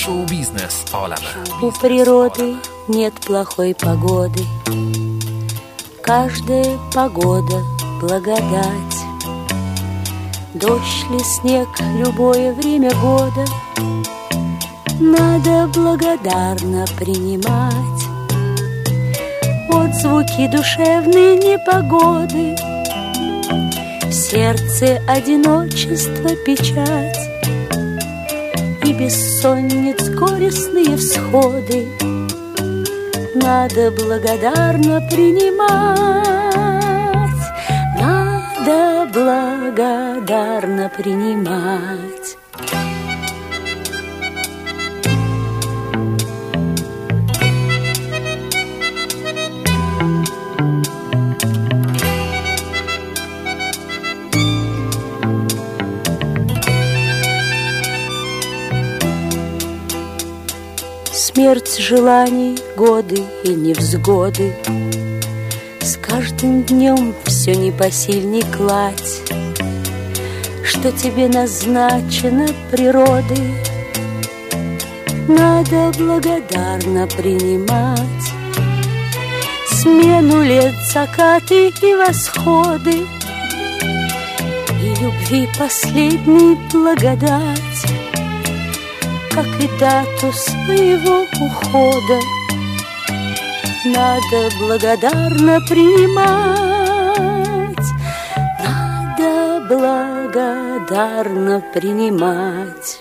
Шоу-бизнес عالمه. У природы нет плохой погоды, каждая погода благодать. Дождь ли снег, любое время года надо благодарно принимать. Отзвуки душевной непогоды, в сердце одиночество, печать и бессонниц горестные всходы надо благодарно принимать. Надо благодарно принимать. Смерть желаний, годы и невзгоды, с каждым днем все непосильней кладь, что тебе назначено природой, надо благодарно принимать. Смену лет, закаты и восходы, и любви последней благодать, как и дату своего ухода, надо благодарно принимать. Надо благодарно принимать.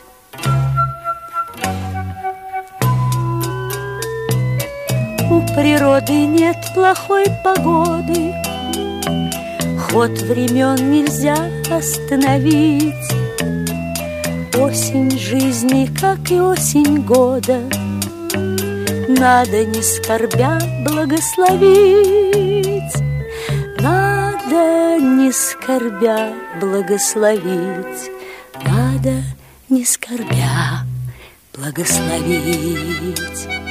У природы нет плохой погоды, ход времен нельзя остановить. Осень жизни, как и осень года, надо не скорбя благословить. Надо не скорбя благословить. Надо не скорбя благословить.